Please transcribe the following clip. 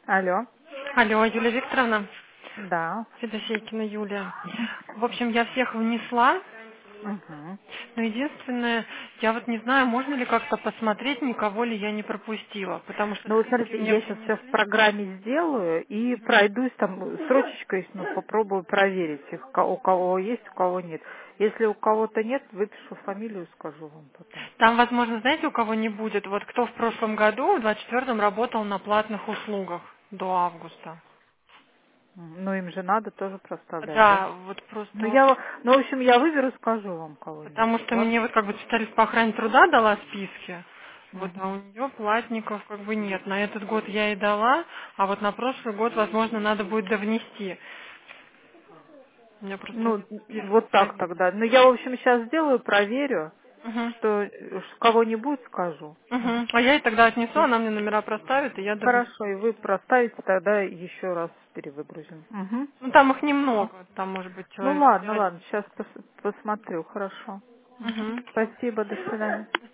Алло. Алло, Юлия Викторовна, Да. Федосейкина Юлия. В общем, я всех внесла, Угу. но единственное, я вот не знаю, можно ли как-то посмотреть, никого ли я не пропустила, потому что Ну вот списки смотрите, мне я сейчас все в принесли. программе сделаю и пройдусь там строчечкой, ну, попробую проверить их, у кого есть, у кого нет. Если у кого-то нет, выпишу фамилию, скажу вам потом. Там, возможно, знаете, у кого не будет, вот кто в прошлом году, в 24-м, работал на платных услугах до августа. Ну, им же надо тоже проставлять, да? Да, вот Ну, просто, ну, в общем, я выберу, скажу вам потому кого-нибудь, что ладно? мне вот как бы специалист по охране труда дала списки, вот, а Угу. у нее платников как бы нет. На этот год я ей дала, а вот на прошлый год, возможно, надо будет довнести. У меня просто Ну, нет списка вот так проверки. тогда. Ну, я, в общем, сейчас сделаю, проверю, Угу. что кого-нибудь скажу. Угу. А я ей тогда отнесу, она мне номера проставит, и я довнесу. Хорошо, и вы проставите, тогда еще раз перевыгрузим. Угу. Ну, там их немного, там может быть Ну человек ладно, 5. ладно, сейчас посмотрю, хорошо. Угу. Угу. Спасибо, до свидания.